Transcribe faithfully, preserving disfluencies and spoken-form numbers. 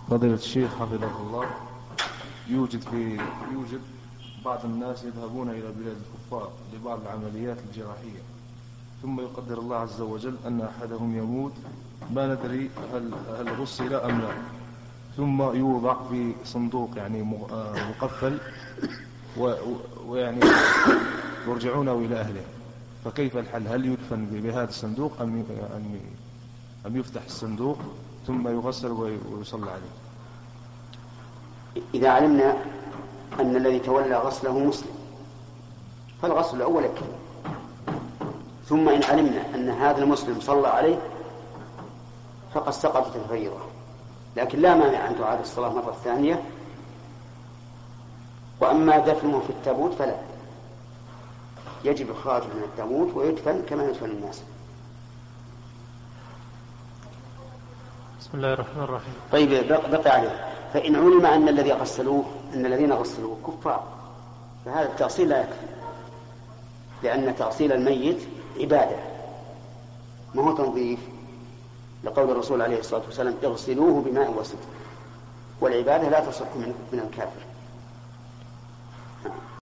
فضيلة الشيخ حفظه الله، يوجد في يوجد بعض الناس يذهبون إلى بلاد الكفار لبعض العمليات الجراحية، ثم يقدر الله عز وجل أن أحدهم يموت، ما ندري هل هل غسل أم لا، ثم يوضع في صندوق يعني مقفل ويعني يرجعونه إلى أهله، فكيف الحل؟ هل يدفن بهذا الصندوق أم أم يفتح الصندوق ثم يغسل ويصلى عليه؟ إذا علمنا أن الذي تولى غسله مسلم فالغسل الأول يكفي، ثم إن علمنا أن هذا المسلم صلى عليه فقد سقطت الفريضة، لكن لا مانع أن تعاد الصلاة مرة ثانية. وأما دفنه في التابوت فلا، يجب إخراجه من التابوت ويدفن كما يدفن الناس. بسم الله الرحمن الرحيم. طيب بقي عليه، فإن علم أن الذي غسلوه أن الذين غسلوه كفار فهذا التأصيل لا يكفي، لأن تأصيل الميت عبادة ما هو تنظيف، لقول الرسول عليه الصلاة والسلام اغسلوه بماء وسدر، والعبادة لا تصح من الكافر.